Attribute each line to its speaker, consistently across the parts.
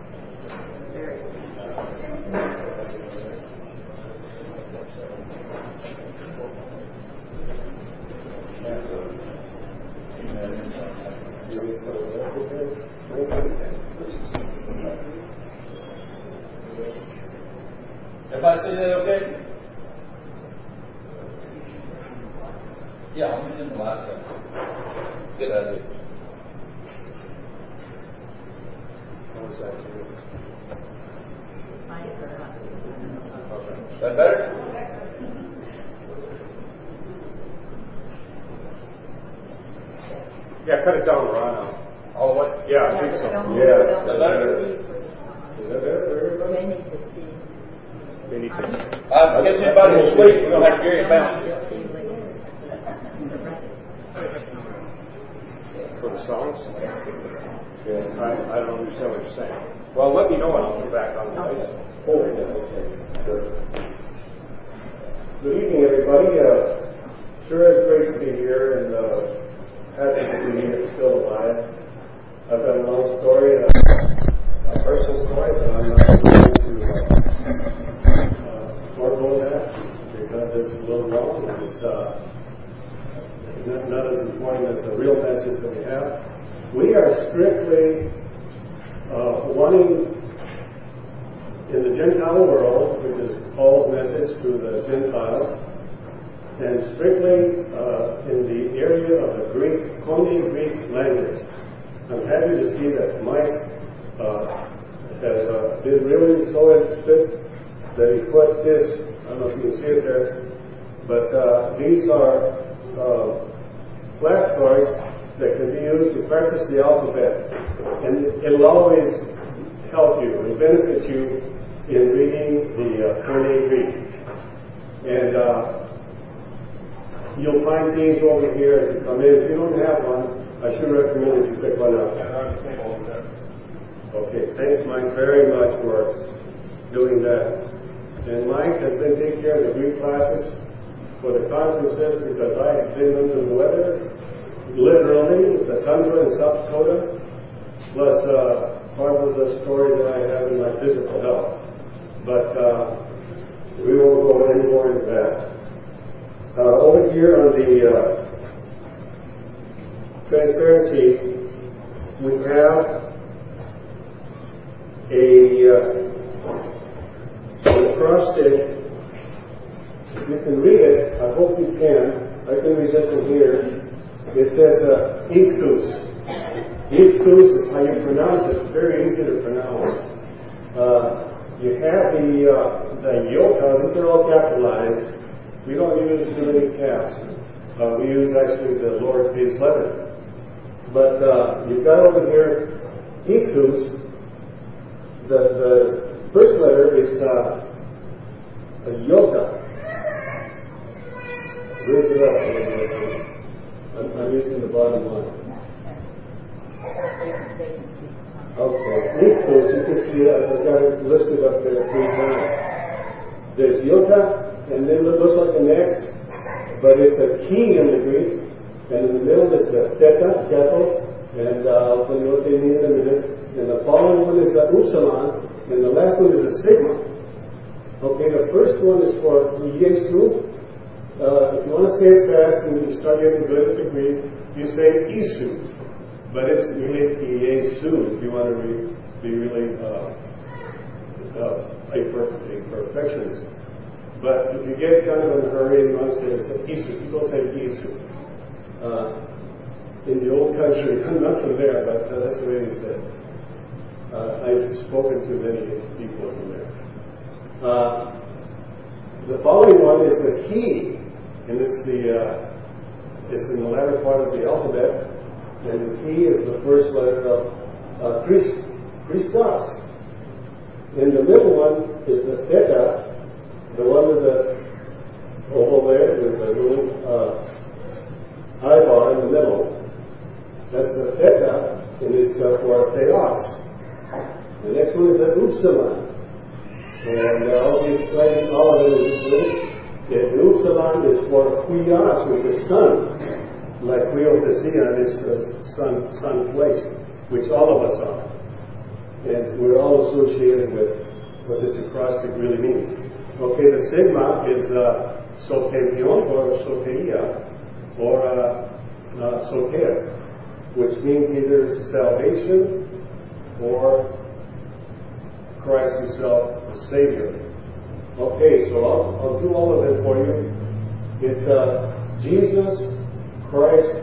Speaker 1: Everybody see that okay? Yeah, I'm in the last one. Good idea. Is that better?
Speaker 2: Yeah, cut it down, Ron.
Speaker 1: All the way?
Speaker 2: Yeah, I think so. Yeah.
Speaker 1: Is that better?
Speaker 2: Is that better for everybody?
Speaker 3: They need to see.
Speaker 1: I guess anybody will sleep. We don't have to carry it back.
Speaker 2: For the songs? Yeah. I don't understand what you're saying. Well, let me know and I'll put it back on the lights.
Speaker 4: Oh, yeah, okay. Sure. Good evening, everybody. Sure is great to be here and happy to be still alive. I've got a long story, a personal story, but I'm not going to forego that because it's a little long and it's not as important as the real message that we have. We are strictly wanting in the Gentile world, which is Paul's message to the Gentiles, and strictly in the area of the Greek, Koine Greek language. I'm happy to see that Mike has been really so interested that he put this, I don't know if you can see it there, but these are flashcards that can be used to practice the alphabet. And it'll always help you and benefit you in reading the Koine Greek. And you'll find these over here as you come in. If you don't have one, I should recommend that you pick one up. Okay, thanks Mike very much for doing that. And Mike has been taking care of the Greek classes for the conferences because I have been under the weather, literally, the tundra in South Dakota, plus part of the story that I have in my physical health. But we won't go any more into that. Over here on the transparency, we have an acrostic. If you can read it, I hope you can. I can read this one here. It says Ichthus. Ichthus is how you pronounce it. It's very easy to pronounce. You have the iota. These are all capitalized. We don't use too many caps. We use actually the lowercase letter. But you've got over here Ichthus. The first letter is a iota. Raise it up a little bit. I'm using the bottom line. Okay. Ichthus, you can see I've got it listed up there 3 times. There's iota, and then it looks like an X, but it's a key in the Greek, and in the middle is the theta, keto, and I'll tell you what they mean in a minute. And the following one is the upsilon, and the last one is the sigma. Okay, the first one is for Yesu. If you want to say it fast and you start getting good at the Greek, you say Isu. But it's really Yesu if you want to be really a perfectionist. But if you get kind of in a hurry and you want to say it's Isu, people say Isu. In the old country, I'm not from there, but that's the way they say it. I've spoken to many people from there. The following one is the key, and it's in the latter part of the alphabet, and the key is the first letter of Christos. And the middle one is the theta, the one with the oval there with the little eyeball in the middle. That's the theta, and it's for theos. The next one is the upsilon. And I'll be explaining all of it in this minute. The upsilon is for huios, which is sun, like huiothesia is sun place, which all of us are. And we're all associated with what this acrostic really means. Okay, the sigma is soterion or soteria or soter, which means either salvation or Christ himself, the Savior. Okay, so I'll do all of it for you. It's Jesus Christ,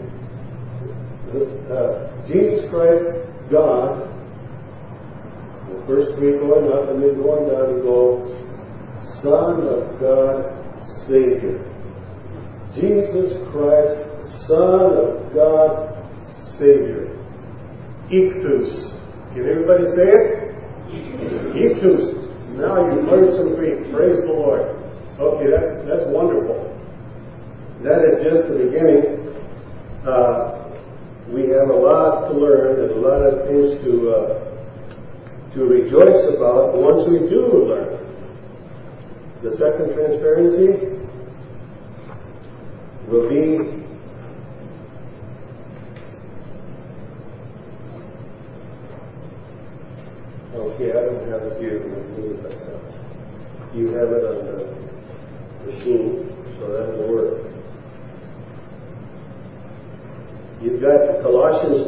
Speaker 4: Jesus Christ, God. The first three going up and then going down, we go, Son of God, Savior. Jesus Christ, Son of God, Savior. Ictus. Can everybody say it? Ictus. Now you've learned some Greek. Praise the Lord. Okay, that's wonderful. That is just the beginning. We have a lot to learn and a lot of things to rejoice about once we do learn. The second transparency will be okay, I don't have it here. You have it on the machine, so that'll work. You've got Colossians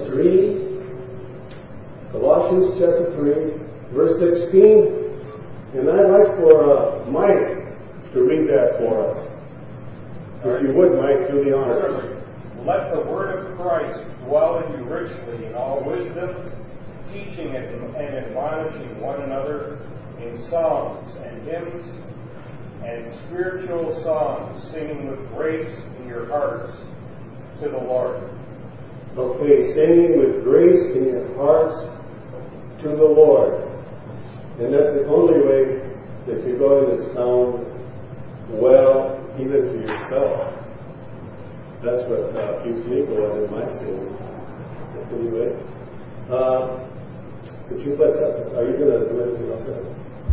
Speaker 4: chapter 3, verse 16. And I'd like for Mike to read that for us. If you would, Mike, do the honor.
Speaker 2: Let the word of Christ dwell in you richly in all wisdom, teaching and admonishing one another in psalms and hymns and spiritual songs, singing with grace in your hearts to the Lord.
Speaker 4: Okay, singing with grace in your hearts to the Lord. And that's the only way that you're going to sound well, even to yourself. That's what Peace Miko was in my singing. Anyway, could you bless us? Are you going to do anything else?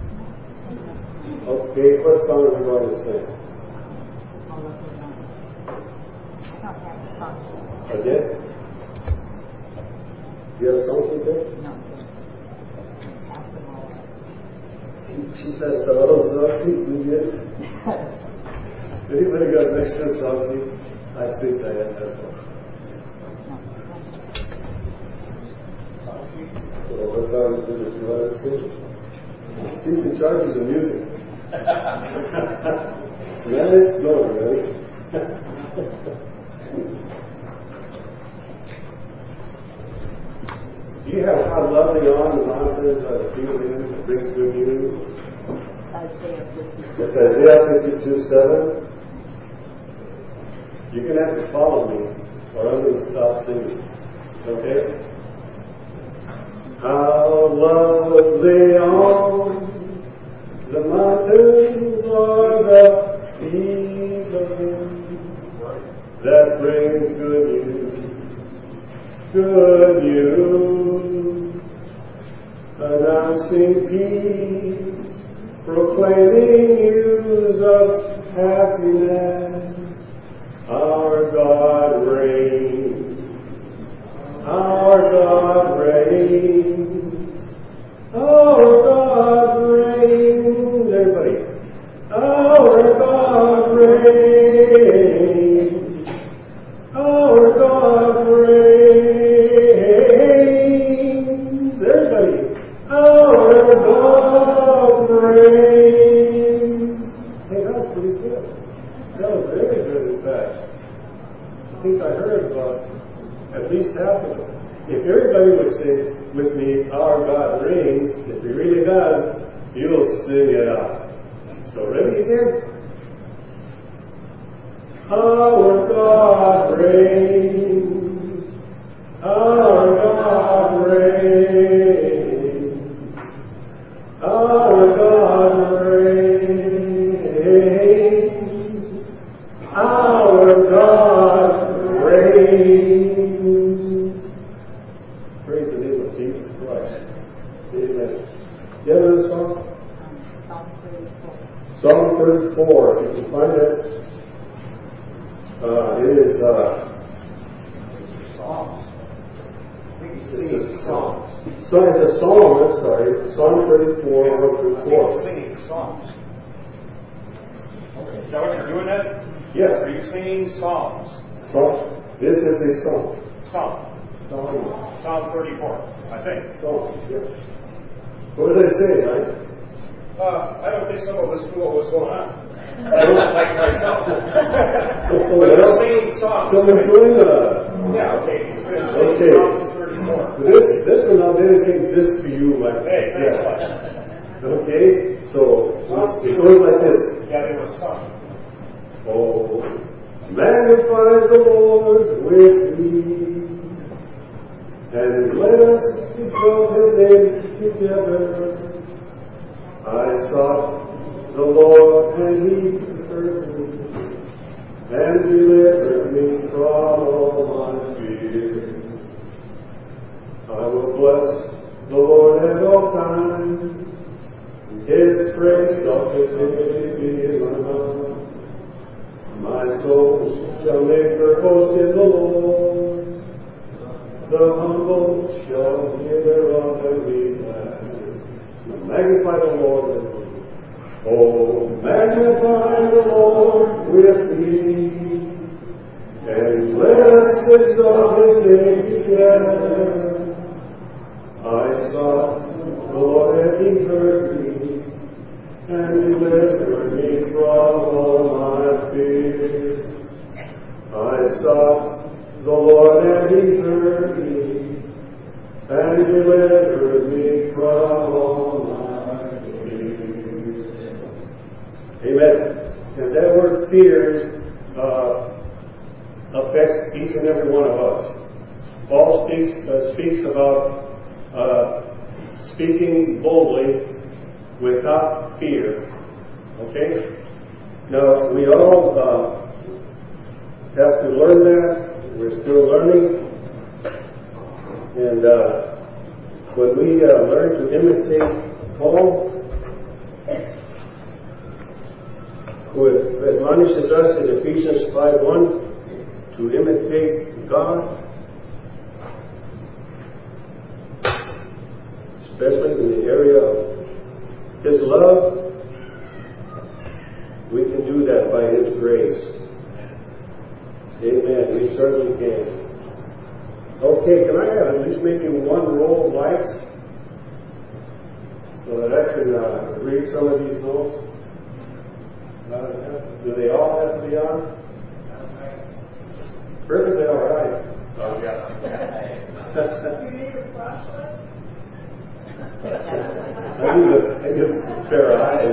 Speaker 4: Okay, what song are we going to sing? Again? Do you have a song today?
Speaker 3: No.
Speaker 4: She passed out all songs we did. Anybody got an extra song? I think I have one. So what song did you want to sing? She's in charge of the music. Nice going, right? Do you have how lovely on the monsters are the people in that brings good news? It's Isaiah 52:7. You're going to have to follow me or I'm going to stop singing. Okay? How lovely on the mountains are the feet of him that brings good news. Good news, announcing peace, proclaiming news of happiness. Our God reigns, our God reigns, our God reigns. Everybody, our God reigns, our God reigns. Everybody, our God reigns. Hey, that was pretty good. That was very good, in fact. I think I heard at least half of it. If everybody would say with me, our God reigns, if he really does, you'll sing it out. So ready again? Our God reigns, our God reigns, our God reigns, our God reigns. Praise the name of Jesus Christ. Amen. You have another song? Psalm 34. If you can find it. It is
Speaker 2: Psalms. singing songs.
Speaker 4: So it's a psalm, I'm sorry. Psalm 34, 1 through 4.
Speaker 2: Singing songs. Okay. Is that what you're doing then?
Speaker 4: Yeah.
Speaker 2: Are you singing songs?
Speaker 4: Psalm. This is a psalm.
Speaker 2: Psalm. Psalm 34, I think.
Speaker 4: Psalm, yeah. What did I say, right?
Speaker 2: I don't think some of us knew what was going on. I don't like myself.
Speaker 4: Oh,
Speaker 2: But you're singing songs.
Speaker 4: So we're doing a...
Speaker 2: Yeah, okay. He's going to sing
Speaker 4: Okay.
Speaker 2: Psalm 34.
Speaker 4: This one I'll dedicate this to you, my
Speaker 2: Hey, thanks a
Speaker 4: yeah.
Speaker 2: lot.
Speaker 4: Okay, so it goes like this.
Speaker 2: Yeah, they were sung.
Speaker 4: Oh, magnify the Lord with me, and let us exalt His name together. I sought the Lord, and He heard me, and delivered me from all my fears. I will bless the Lord at all times. His praise shall continually be in my mouth. My soul shall make her boast in the Lord. The humble shall hear thereof and be glad. Magnify the Lord with me. Oh, magnify the Lord with me, and let us exalt His name together. I sought the Lord, and He heard me, and delivered me from all my fears. I sought the Lord, and He heard me, and delivered me from all my fears. Amen. And that word fears affects each and every one of us. Paul speaks about speaking boldly without fear. Okay? Now, we all have to learn that. We're still learning. And when we learn to imitate Paul, who admonishes us in Ephesians 5:1 to imitate God, especially in the area of His love, we can do that by His grace. Amen. We certainly can. Okay, can I have at least maybe one row of lights so that I can read some of these notes? Do they all have to be on? Perfectly all right.
Speaker 1: Oh, yeah.
Speaker 3: Do you need a flashlight?
Speaker 4: I need a pair of eyes.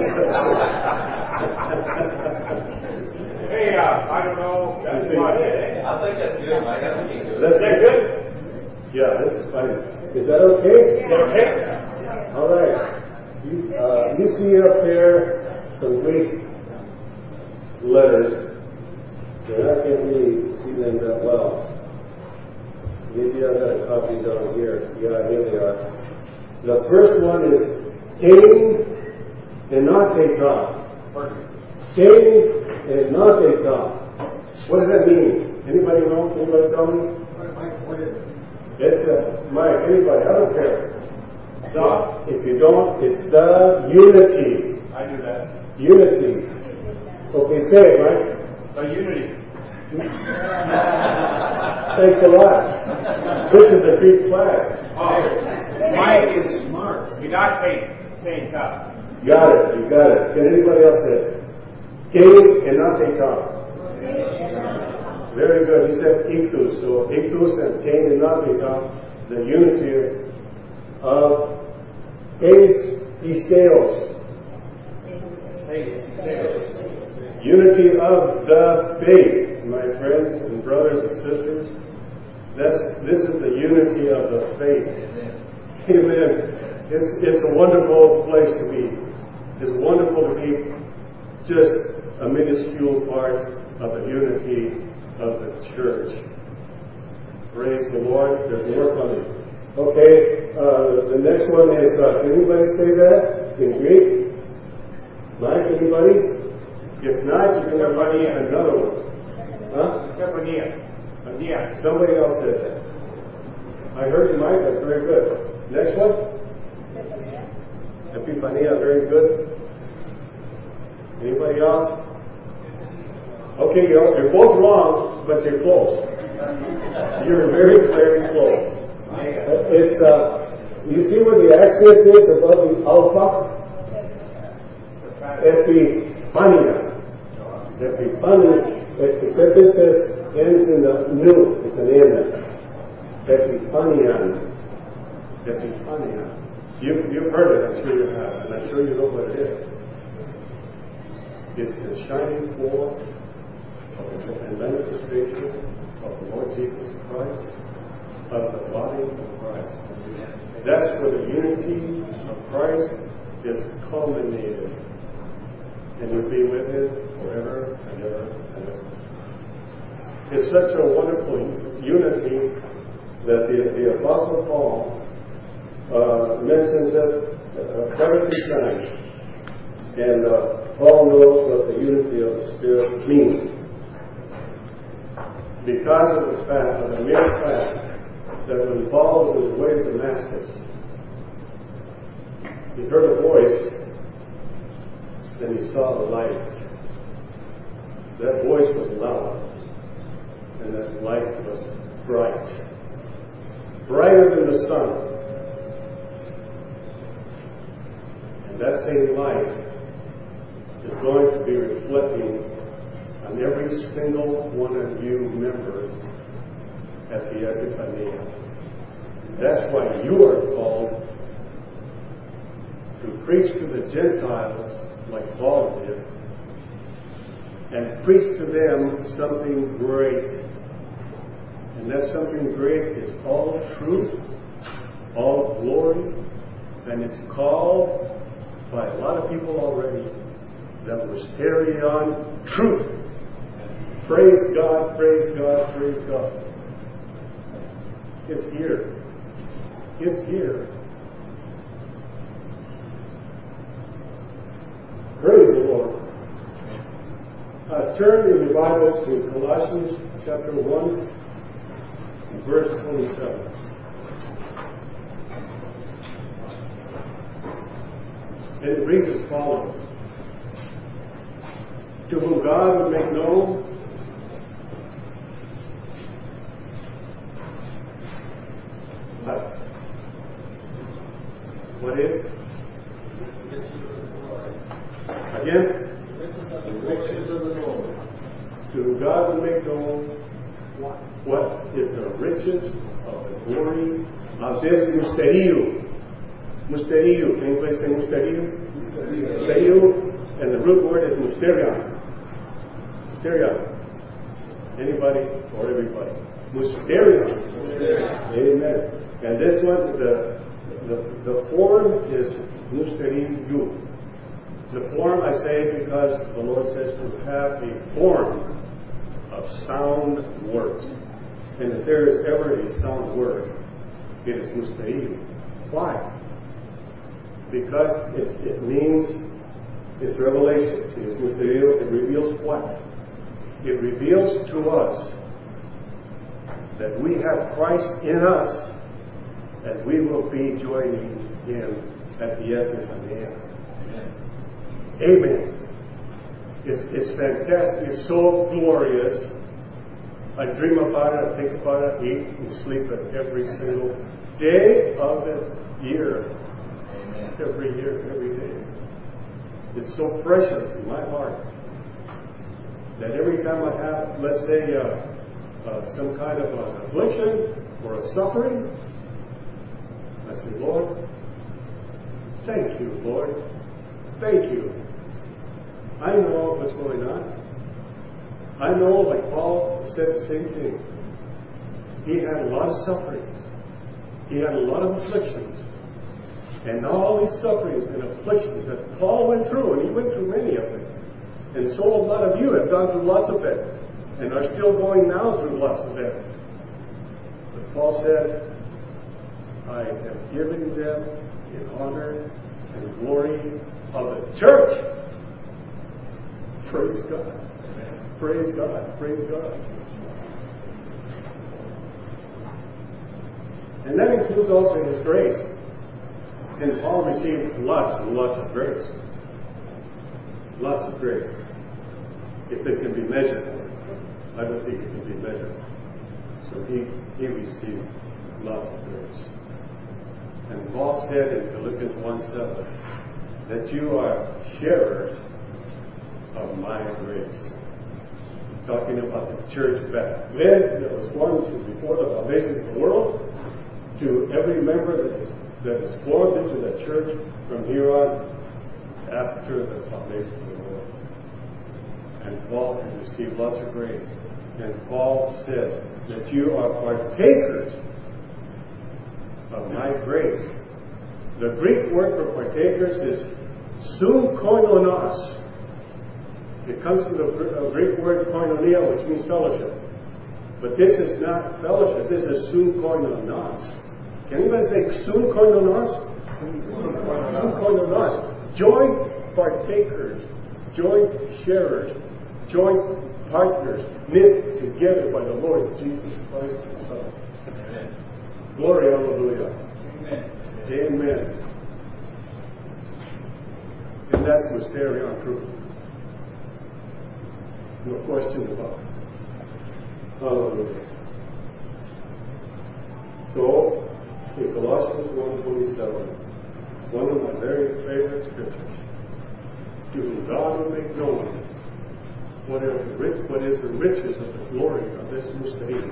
Speaker 2: Hey, I don't know. That's about it.
Speaker 1: I think that's good, Mike. I think you do
Speaker 4: Is
Speaker 1: it.
Speaker 4: that good? Yeah, this is fine. Is that okay?
Speaker 2: Okay.
Speaker 4: All right. You see up there some Greek letters. And I can't really see them that well. Maybe I've got a copy down here. Yeah, here they are. The first one is Cain and not Satan. Cain and not Satan. What does that mean? Anybody know? Anybody tell me?
Speaker 2: What is it?
Speaker 4: It's Mike, anybody, I don't care. If you don't, it's the unity.
Speaker 2: I do that.
Speaker 4: Unity. Okay, say it, Mike.
Speaker 2: The unity.
Speaker 4: Thanks a lot. This is a Greek class.
Speaker 2: Oh, Mike is smart. You're not saying tough.
Speaker 4: Got it, you got it. Can anybody else say it? Cain and not Satan. Very good. He said ethos. So ethos and Cain and not Satan, the unity of Pisteos. Unity of the faith, my friends and brothers and sisters. This is the unity of the faith. Amen. It's a wonderful place to be. It's wonderful to be just a minuscule part of the unity of the church. Praise the Lord. There's more coming. Okay, the next one is, can anybody say that in Greek? Mike, anybody? If not, you can have another one. Huh?
Speaker 2: Stepania.
Speaker 4: Somebody else said that. I heard you, Mike. That's very good. Next one. Epifania. Very good. Anybody else? Okay, you're both wrong, but you're close. You're very, very close. It's you see where the accent is above the alpha? Epiphania. Epiphania. Except it says ends in the new. It's an N. Epiphania. Epiphania. You've heard it, I'm sure you have, and I'm sure you know what it is. It's the shining forth and manifestation of the Lord Jesus Christ, of the body of Christ. That's where the unity of Christ is culminated. And you'll be with Him forever and ever and ever. It's such a wonderful unity that the Apostle Paul mentions it quite a few times. And Paul knows what the unity of the Spirit means. Because of the fact, of the mere fact, that when Paul was on his way to Damascus, he heard a voice, and he saw the light. That voice was loud, and that light was bright. Brighter than the sun. And that same light is going to be reflecting on every single one of you members at the Epiphania. That's why you are called to preach to the Gentiles like Paul did, and preach to them something great. And that something great is all truth, all glory, and it's called by a lot of people already the mysterion truth. Praise God, praise God, praise God. It's here. It's here. Praise the Lord. Turn in your Bibles to Colossians chapter 1, verse 27. And it reads as follows. To whom God would make known what is? Again? To whom God would make known what is the riches of the glory of this mysterio. Mysterio. Can anybody say mysterio? Mysterio. And the root word is mysterion. Mysterion. Anybody or everybody? Mysterion. Amen. And this one, the form is mysteriou. The form I say because the Lord says to have a form of sound words. And if there is ever a sound word, it is mysteriou. Why? Because it means it's revelation. See, it's mysteriou. It reveals what? It reveals to us that we have Christ in us, and we will be joining Him at the Epiphania. Amen. It's fantastic. It's so glorious. I dream about it, I think about it, eat and sleep it every single day of the year. Amen. Every year, every day. It's so precious in my heart that every time I have, let's say, some kind of an affliction or a suffering, I say, Lord, thank you, Lord. Thank you. I know what's going on. I know, like Paul said the same thing. He had a lot of sufferings. He had a lot of afflictions. And all these sufferings and afflictions that Paul went through, and he went through many of them. And so a lot of you have gone through lots of them, and are still going now through lots of them. But Paul said, I have given them in honor and glory of the church. Praise God. Praise God. Praise God. And that includes also His grace. And Paul received lots and lots of grace. Lots of grace. If it can be measured. I don't think it can be measured. So he received lots of grace. And Paul said in Philippians 1:7 that you are sharers of my grace. Talking about the church back then that was formed before the foundation of the world, to every member that is formed into the church from here on after the foundation of the world. And Paul has received lots of grace. And Paul says that you are partakers of my grace. The Greek word for partakers is sumkoinonos. It comes from the Greek word koinonia, which means fellowship. But this is not fellowship, this is sumkoinonos. Can anybody say sumkoinonos? Sumkoinonos. Joint partakers, joint sharers, joint partners, knit together by the Lord Jesus Christ Himself. Amen. Glory, hallelujah. Amen. Amen. And that's mysterion truth. No question about it. Hallelujah. So, in Colossians 1:27, one of my very favorite scriptures, to whom God will make known what is the riches of the glory of this mystery,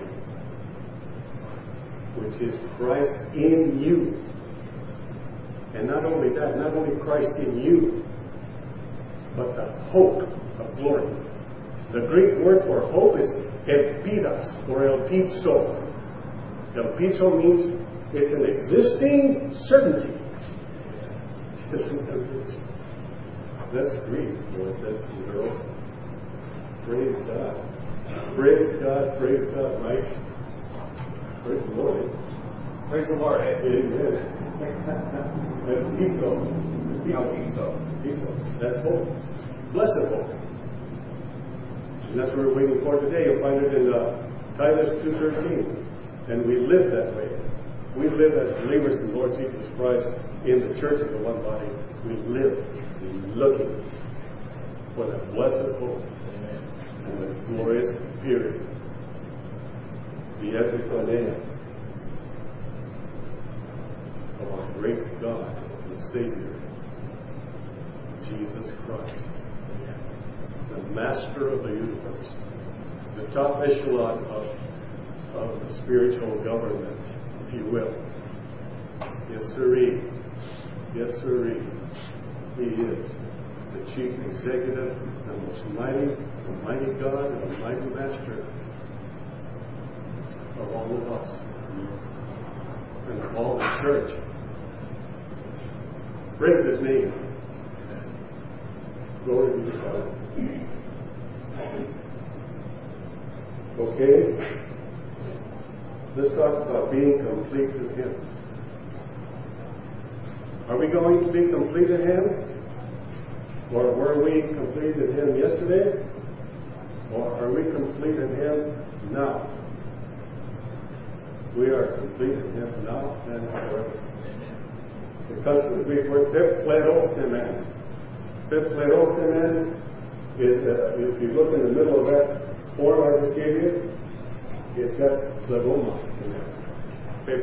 Speaker 4: which is Christ in you. And not only that, not only Christ in you, but the hope of glory. The Greek word for hope is elpidas, or elpizo. Elpizo means it's an existing certainty. That's Greek, boys. That's the girls. Praise God. Praise God, praise God, right? Praise the Lord.
Speaker 1: Praise the Lord.
Speaker 4: Amen. Pizzo. That's hope. Blessed hope. And that's what we're waiting for today. You'll find it in Titus 2:13. And we live that way. We live as believers in the Lord Jesus Christ in the church of the one body. We live looking for that blessed hope. Amen. And the glorious period. The epiphaneia of our great God and Savior, Jesus Christ, the Master of the universe, the top echelon of the spiritual government, if you will. Yes, sirree. Yes, sirree. He is the chief executive, the most mighty God, and the mighty Master of all of us, and of all the church. Praise His name. Glory be to God. Okay? Let's talk about being complete in Him. Are we going to be complete in Him? Or were we complete in Him yesterday? Or are we complete in Him now? We are complete in Him now and forever. It comes from the Greek word piplerothemen. Piplerothemen is, if you look in the middle of that form I just gave you, it's got pleroma in there.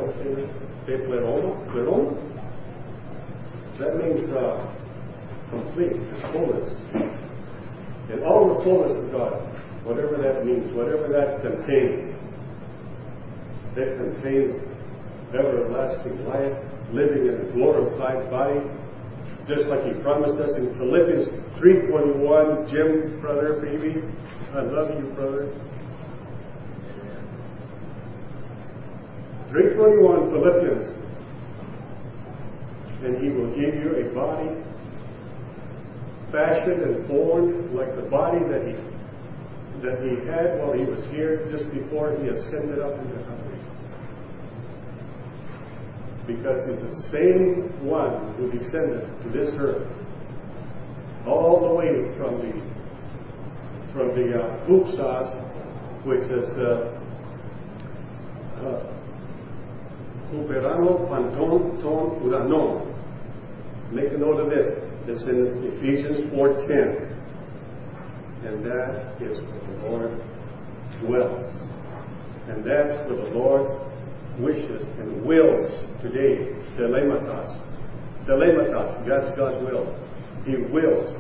Speaker 4: Pleroma? That means complete, fullness. And all the fullness of God, whatever that means, whatever that contains. It contains everlasting life, living in a glorified body, just like He promised us in Philippians 3:21. Jim, brother, baby, I love you, brother. 3:21 Philippians. And He will give you a body fashioned and formed like the body that He had while He was here, just before He ascended up into heaven. Because He's the same one who descended to this earth, all the way from the Hoopstas, which is Huperano panton ton uranon. Make a note of this. It's in Ephesians 4:10. And that is where the Lord dwells. And that's where the Lord wishes and wills today. Telematas. Telematas. That's God's will. He wills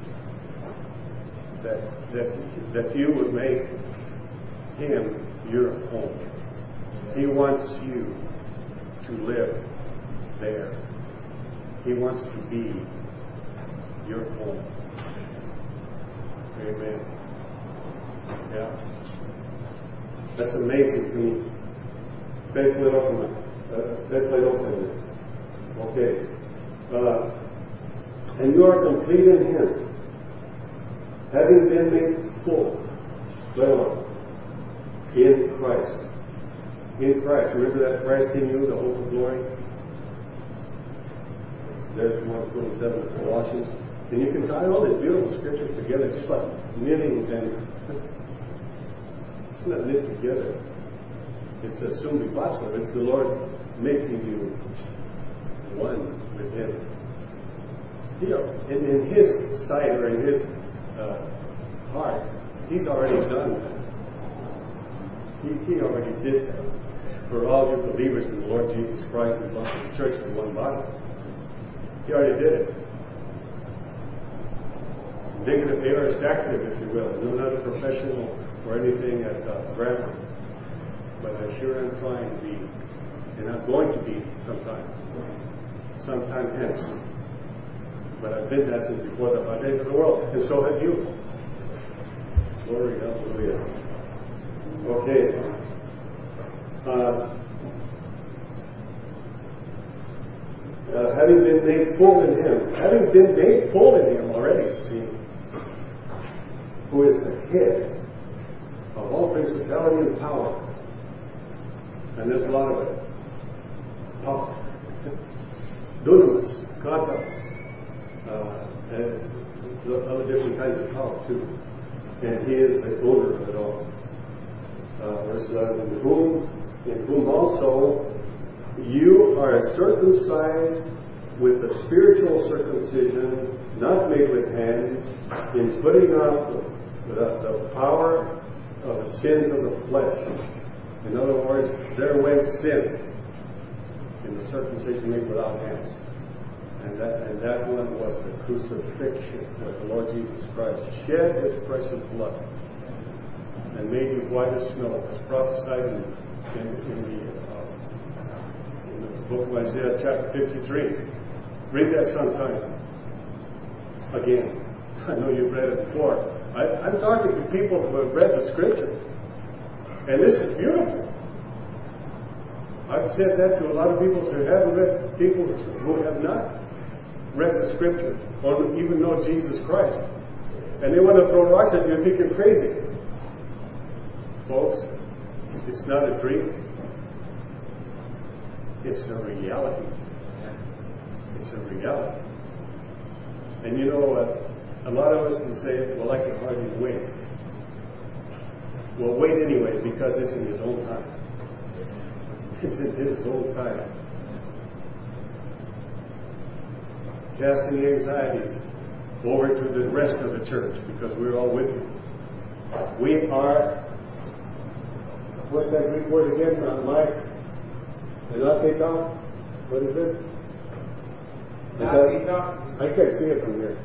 Speaker 4: that you would make Him your home. He wants you to live there. He wants to be your home. Amen. Yeah. That's amazing to me. Okay. And you are complete in Him, having been made full, in Christ. In Christ. Remember that Christ in you, the hope of glory? There's 1:27 of Colossians. And you can tie all these beautiful scriptures together, just like knitting, and it's not knit together. It's a sumbibaso. It's the Lord making you one with Him. In His sight or in His heart, He's already done that. He already did that for all you believers in the Lord Jesus Christ who belong to the church in one body. He already did it. It's indicative, aorist active, if you will. I'm not a professional or anything at grammar, but I sure am trying to be, and I'm going to be sometime hence. But I've been that since before the foundation of the world, and so have you. Glory, hallelujah. Okay. Having been made full in Him. Having been made full in Him already, see, who is the head of all principality and power. And there's a lot of it. Power. Dunamis, katas, and other different kinds of power too. And He is the owner of it all. Verse 11, in whom also you are circumcised with the spiritual circumcision, not made with hands, in putting off the power of the sins of the flesh. In other words, there went sin in the circumcision made without hands. And that one was the crucifixion, where the Lord Jesus Christ shed His precious blood and made you white as snow, as prophesied in the book of Isaiah, chapter 53. Read that sometime. Again, I know you've read it before. I'm talking to people who have read the Scripture, and this is beautiful. I've said that to a lot of people who haven't read, people who have not read the Scripture or even know Jesus Christ, and they want to throw rocks at you and think you're crazy. Folks, it's not a dream. It's a reality. It's a reality. And you know what? A lot of us can say, well, I can hardly wait. Well, wait anyway, because it's in His own time. It's in His own time. Casting the anxieties over to the rest of the church, because we're all with you. We are, what's that Greek word again? Mike? Enateka? What is it? I can't see it from here.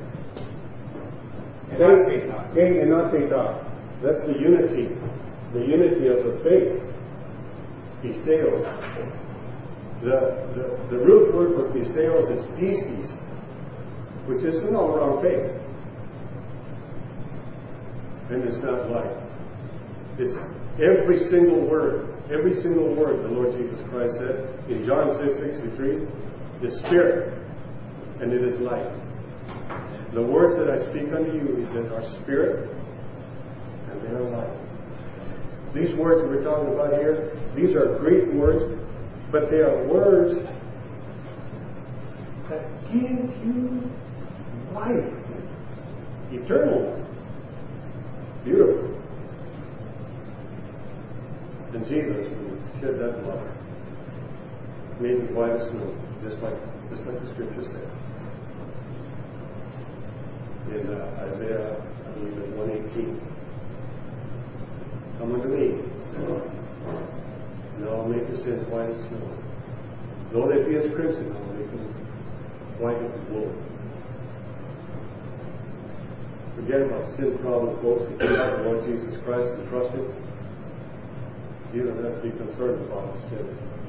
Speaker 4: Enateka. That's the unity of the faith. Pisteos. The root word for pisteos is pistis, which is an all-around faith. And it's not light. It's every single word the Lord Jesus Christ said in John 6:63 is spirit, and it is light. The words that I speak unto you, He said, are spirit, and they are light. These words that we're talking about here, these are Greek words, but they are words that give you life, eternal life. Beautiful. And Jesus shed that blood. may be white as snow, just like the scripture said. In Isaiah, I believe it's 118. Come unto me, and I'll make your sins white as snow. Though they be as crimson, I'll make them white as wool. Forget about sin problem, folks. If you have the Lord Jesus Christ and trust Him, you don't have to be concerned about the sin.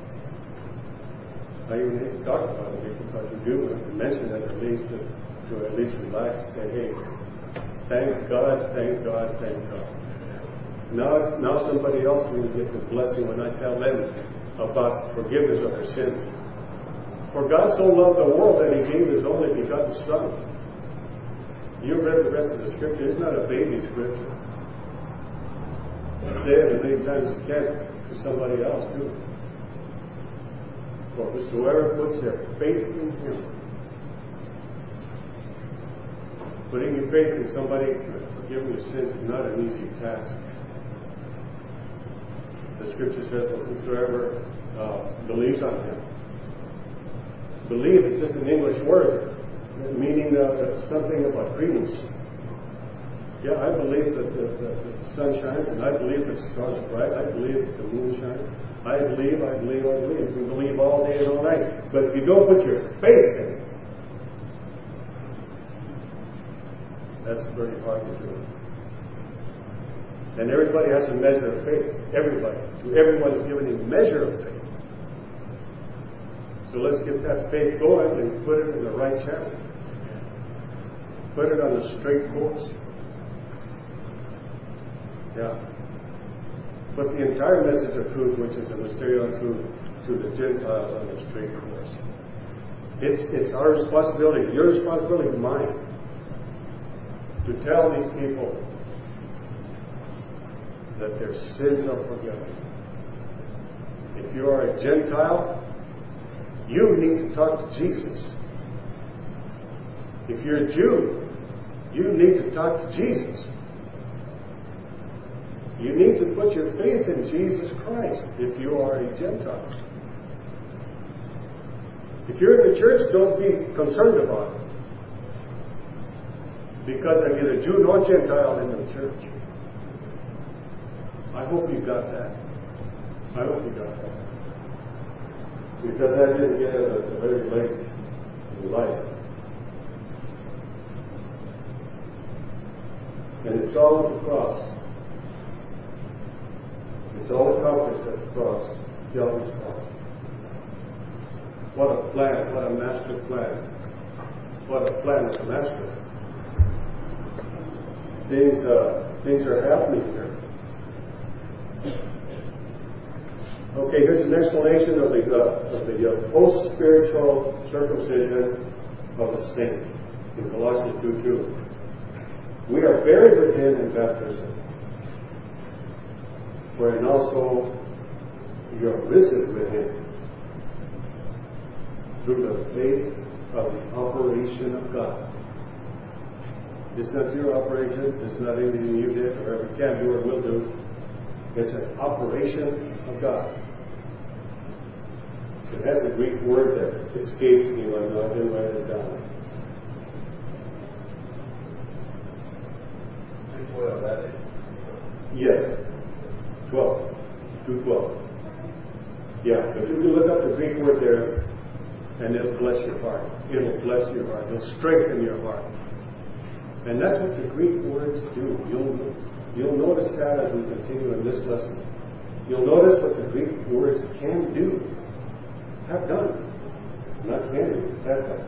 Speaker 4: I even hate to talk about it because you do have to mention it at least to at least relax and say, hey, thank God, thank God, thank God. Now somebody else will get the blessing when I tell them about forgiveness of their sin. For God so loved the world that He gave His only begotten Son. You read the rest of the scripture. It's not a baby scripture. Say it as many times as you can to somebody else, too. For whosoever puts their faith in Him, putting your faith in somebody to forgive your sins is not an easy task. The scripture says, for whosoever believes on Him. Believe, it's just an English word, meaning something about credence. Yeah, I believe that the sun shines, and I believe that the stars are bright. I believe that the moon shines. I believe. You believe all day and all night. But if you don't put your faith in it, that's very hard to do. And everybody has a measure of faith. Everybody. To everyone is given a measure of faith. So let's get that faith going and put it in the right channel. Put it on the straight course. Yeah. Put the entire message of truth, which is the mysterious truth, to the Gentiles on the straight course. It's our responsibility, your responsibility, mine, to tell these people that their sins are forgiven. If you are a Gentile, you need to talk to Jesus. If you're a Jew, you need to talk to Jesus. You need to put your faith in Jesus Christ if you are a Gentile. If you're in the church, don't be concerned about it. Because there's neither Jew nor Gentile in the church. I hope you got that. I hope you got that. Because I didn't get it at the very late in life. And it's all at the cross. It's all accomplished at the cross, Calvary's cross. What a plan, what a master plan. What a plan of the master. Things are happening here. Okay, here's an explanation of the post-spiritual circumcision of the saint in Colossians 2:2. We are buried with Him in baptism, wherein also you are risen with Him through the faith of the operation of God. It's not your operation. It's not anything you did or ever can do or will do. It's an operation of God. It has a Greek word that escapes me right now. I didn't write it down.
Speaker 1: 2:12, that is.
Speaker 4: Yes. 12. 2:12. Yeah, but you can look up the Greek word there, and it'll bless your heart. It'll bless your heart. It'll strengthen your heart. And that's what the Greek words do. You'll notice that as we continue in this lesson. You'll notice what the Greek words can do. Have done. Not can do, have done.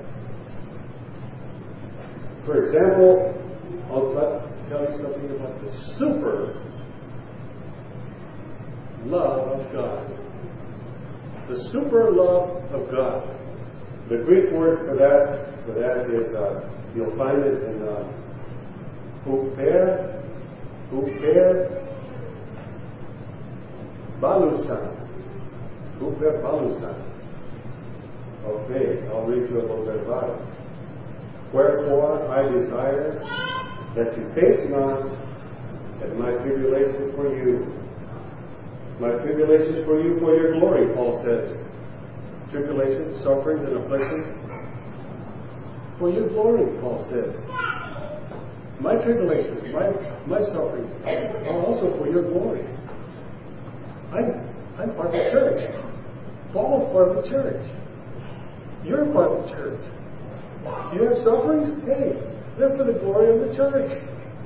Speaker 4: For example, I'll tell you something about the super love of God. The super love of God. The Greek word for that is, you'll find it in huper balusan. Huper balusan. Okay, I'll read you a little bit about it. Wherefore I desire that you faint not at my tribulation for you. My tribulations for you for your glory, Paul says. tribulations, sufferings, and afflictions. For your glory, Paul says. My tribulations, my sufferings are also for your glory. I'm part of the church. Paul's part of the church. You're part of the church. You have sufferings? Hey, they're for the glory of the church.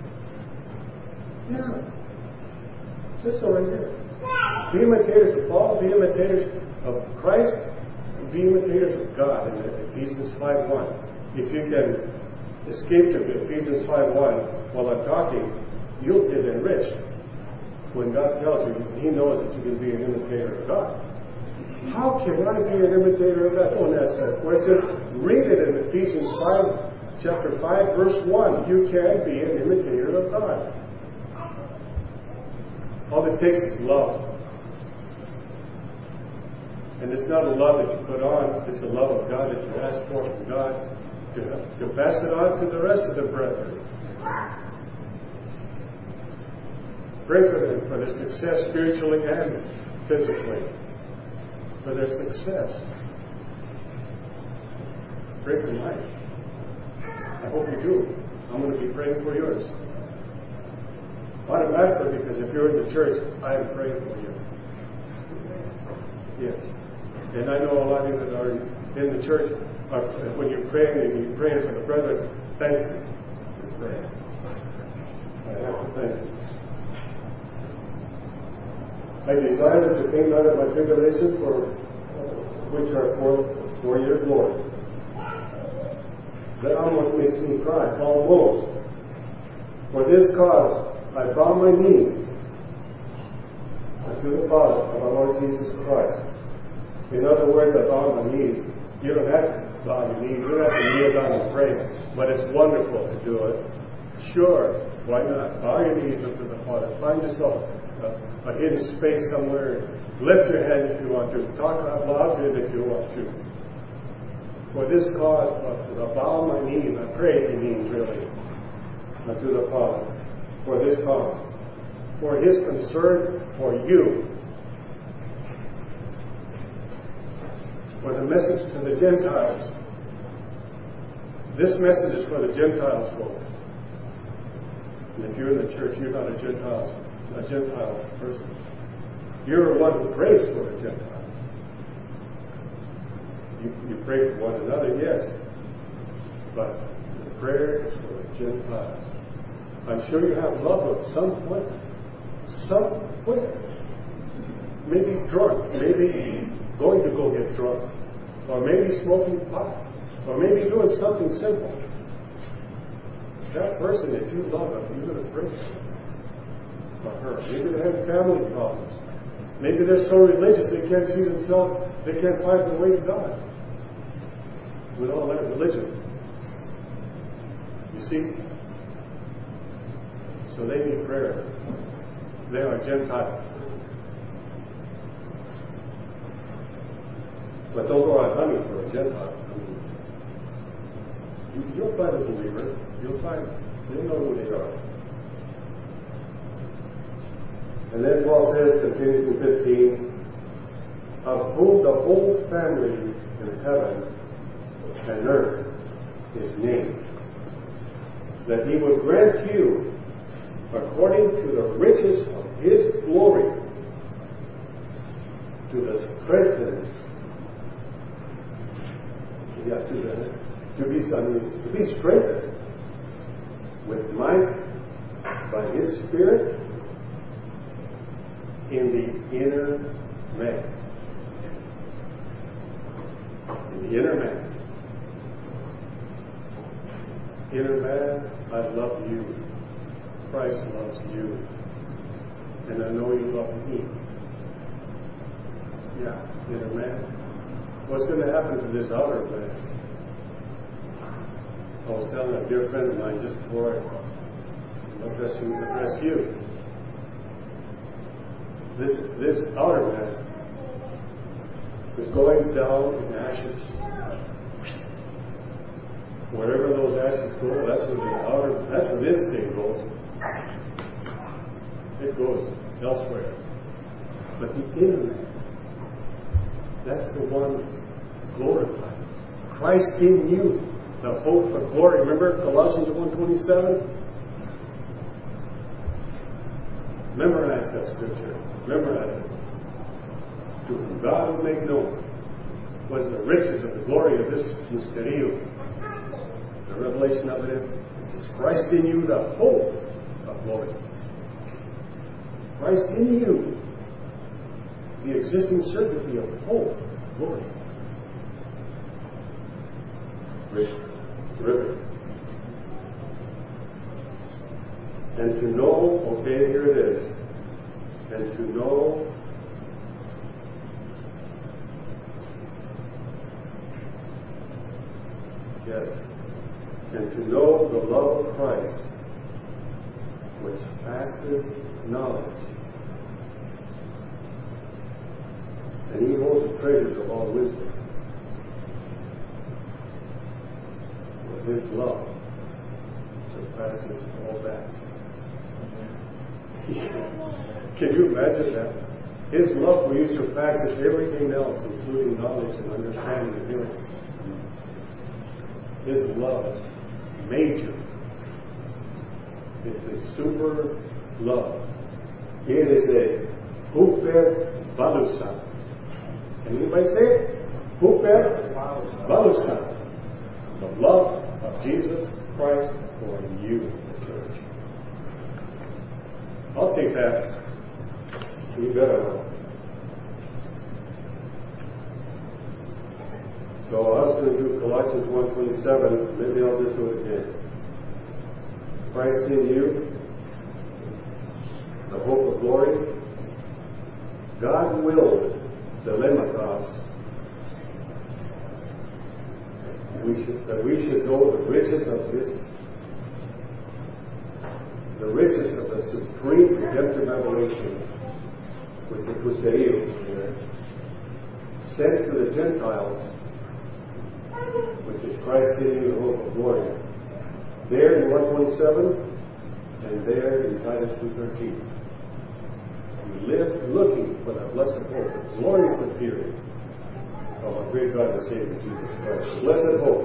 Speaker 4: Yeah. Just so right here. Be imitators of Paul, be imitators of Christ, and be imitators of God in Ephesians 5:1. If you can escape to Ephesians 5:1 while I'm talking, you'll get enriched. When God tells you, He knows that you can be an imitator of God. How can I be an imitator of God? Don't ask that question. Read it in Ephesians 5, chapter 5, verse 1. You can be an imitator of God. All it takes is love. And it's not a love that you put on, it's a love of God that you ask for from God to pass it on to the rest of the brethren. Pray for them, for their success spiritually and physically. For their success. Pray for mine. I hope you do. I'm going to be praying for yours. Automatically, because if you're in the church, I am praying for you. Yes. And I know a lot of you that are in the church, when you're praying for the brethren, thank you for praying. I have to thank you. I desire that you came out of my tribulation which are for your glory. That almost makes me cry, almost. For this cause I bow my knees unto the Father of our Lord Jesus Christ. In other words, I bow my knees. You don't have to bow your knees. You don't have to kneel down and pray. But it's wonderful to do it. Sure, why not? Bow your knees unto the Father. Find yourself a hidden space somewhere. Lift your hand if you want to. Talk out loud to it if you want to. For this cause, I bow my knees. I pray he means really unto the Father. For this cause. For his concern for you. For the message to the Gentiles. This message is for the Gentiles, folks. And if you're in the church, you're not a Gentile person. You're one who prays for a Gentile. You pray for one another, yes. But the prayer is for the Gentiles. I'm sure you have loved ones somewhere. Maybe drunk, maybe going to go get drunk, or maybe smoking pot, or maybe doing something simple. That person that you love, you're going to pray for her. Maybe they have family problems. Maybe they're so religious they can't see themselves, they can't find their way to God with all that religion. You see? So they need prayer. They are Gentiles. But don't go out hunting for a Gentile. You'll find a believer. You'll find them. They know who they are. And then Paul says, continuing to 15, of whom the whole family in heaven and earth is named, that he would grant you, according to the riches of his glory, to the strengthening, to be strengthened with might by his Spirit in the inner man. In the inner man. Inner man, I love you. Christ loves you. And I know you love me. Yeah, inner man. What's going to happen to this outer man? I was telling a dear friend of mine just before I address you. This outer man is going down in ashes. Wherever those ashes go, that's where this thing goes. It goes elsewhere. But the inner man, that's the one glorified. Christ in you, the hope of glory. Remember Colossians 1:27? Memorize that scripture. Memorize it. To whom God will make known was the riches of the glory of this mysterio. The revelation of it is Christ in you, the hope of glory. Christ in you, the existing certainty of hope, glory. River. And to know, okay, here it is. And to know yes. And to know the love of Christ, which passes knowledge. And he holds the treasures of all wisdom. For his love surpasses all that. Can you imagine that? His love for you surpasses everything else, including knowledge and understanding of him. His love is major. It's a super love. It is a Huper Balusa. Can anybody say it? Huper Balusa. The love of Jesus Christ for you, the church. I'll take that. You better know. So I was going to do Colossians 1:27. Maybe I'll just do it again. Christ in you, the hope of glory. God willed the Lemachos that we should know the riches of the supreme redemptive revelation, which is Mysterio, sent to the Gentiles, which is Christ in you, the hope of glory. There in 1:27, and there in Titus 2:13. We live looking for that blessed hope, the glorious appearing of our great God and Savior Jesus Christ. Blessed hope.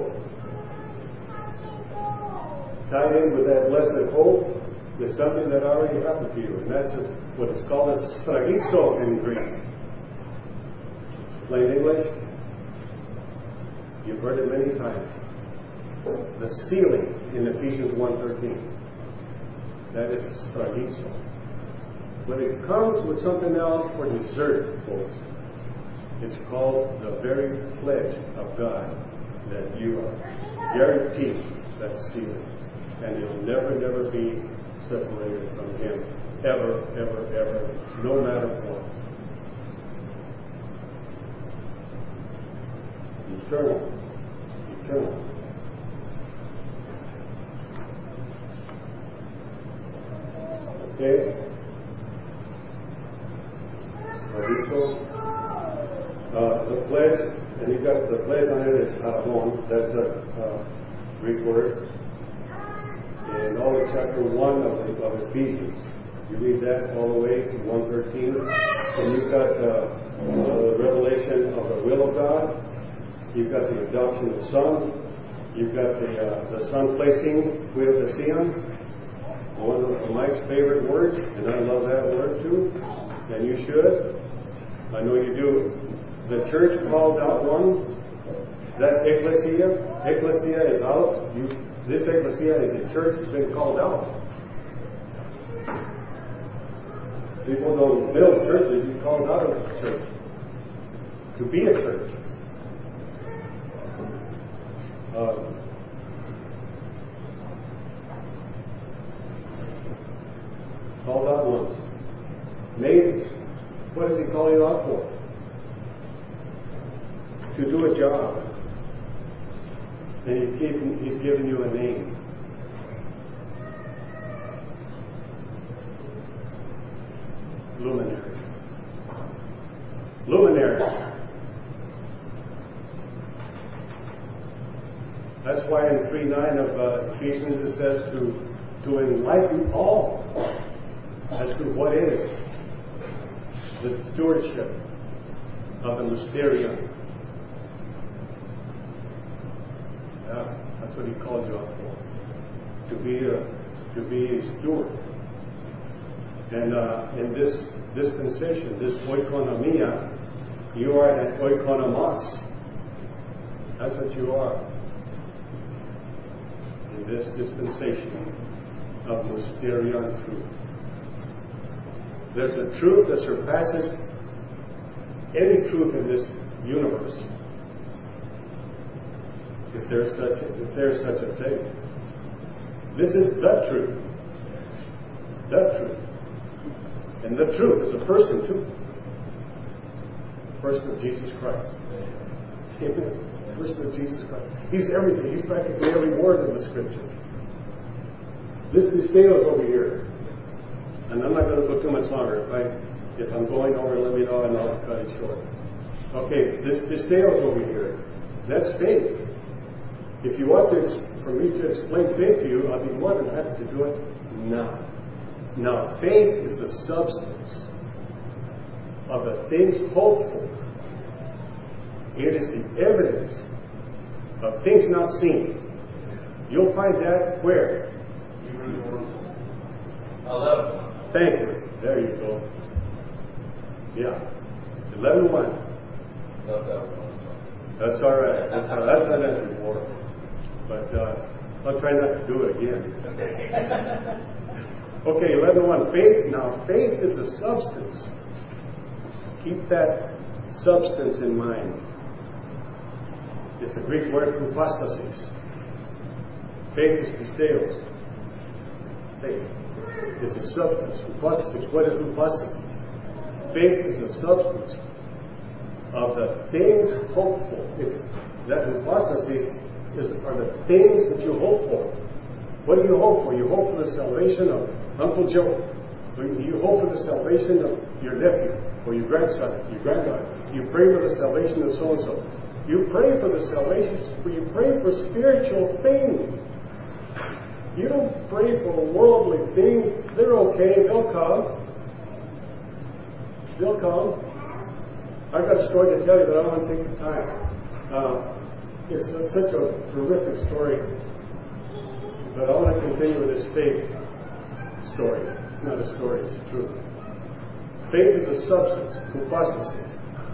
Speaker 4: Tied in with that blessed hope is something that already happened to you, and that's what is called a stragizo in Greek. Plain English, you've heard it many times. The sealing in Ephesians 1:13. That is stragizo. But it comes with something else for dessert, folks. It's called the very pledge of God that you are guaranteed that sealing. And you'll never, never be separated from Him. Ever, ever, ever. No matter what. Eternal. Eternal. Okay? The pledge, and you got the pledge on it is Aramon. That's a Greek word. And all of chapter 1 of Ephesians. You read that all the way to 1:13. And you've got the revelation of the will of God. You've got the adoption of sons. You've got the son placing Huiothesion, one of Mike's favorite words, and I love that word too. And you should. I know you do. The church called out one. That ecclesia is out. This ecclesia is a church that's been called out. People don't build churches, you're called out of the church. To be a church. Called out ones. Made, what does He call you out for? To do a job. And He's given you a name. Luminary. Luminary. That's why in 3:9 of Ephesians it says to enlighten all as to what is the stewardship of the mysterium. That's what he called you out for. To be a steward. And in this dispensation, this oikonomia, you are an oikonomos. That's what you are. In this dispensation of mysterion truth. There's a truth that surpasses any truth in this universe. If there's such a thing. This is the truth. The truth. And the truth is a person too. The person of Jesus Christ. Amen. The person of Jesus Christ. He's everything. He's practically every word of the Scripture. This scale is over here. And I'm not going to go too much longer. If I'm going over, let me know and I'll cut it short. Okay, this scale is over here. That's faith. If you want for me to explain faith to you, I'll be more than happy to do it now. Now, faith is the substance of the things hoped for. It is the evidence of things not seen. You'll find that where?
Speaker 1: 11.
Speaker 4: Thank you. There you go. Yeah. 11:1. That's all right. That's all right. I've done that before. But I'll try not to do it again. Okay, 11:1. Faith. Now, faith is a substance. Keep that substance in mind. It's a Greek word, hypostasis. Faith is pisteos. Faith is a substance. Hypostasis. What is hypostasis? Faith is a substance of the things hoped for. It's that hypostasis are the things that you hope for. What do you hope for? You hope for the salvation of Uncle Joe. You hope for the salvation of your nephew or your grandson, your granddaughter. You pray for the salvation of so-and-so. You pray for the salvation, you pray for spiritual things. You don't pray for worldly things. They're okay. They'll come. They'll come. I've got a story to tell you, but I don't want to take the time. It's such a terrific story. But I want to continue with this faith story. It's not a story, it's a truth. Faith is a substance, hypostasis,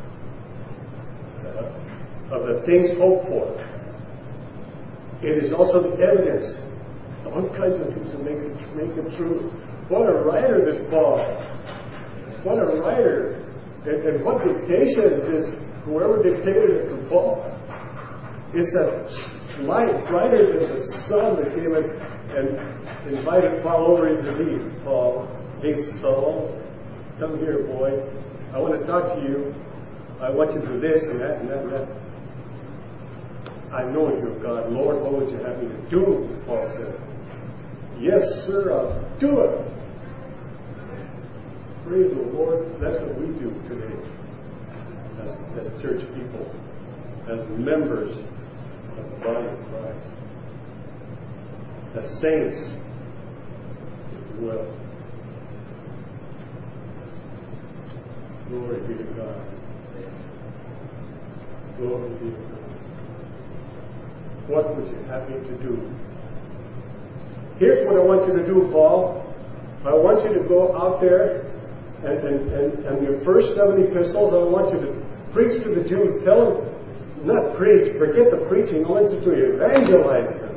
Speaker 4: of the things hoped for. It is also the evidence of all kinds of things that make it true. What a writer this Paul. What a writer. And what dictation is whoever dictated it to Paul. It's a light brighter than the sun that came in and invited Paul over into the Paul, hey Saul, come here, boy. I want to talk to you. I want you to do this and that and that and that. I know you're God. Lord, what would you have me to do? Paul said. Yes, sir, I'll do it. Praise the Lord. That's what we do today as church people, as members of the body of Christ, as saints, if you will. Glory be to God. Glory be to God. What would you have me to do? Here's what I want you to do, Paul. I want you to go out there and your first 7 epistles, I want you to preach to the Jews. Tell them, not preach, forget the preaching. I want you to evangelize them.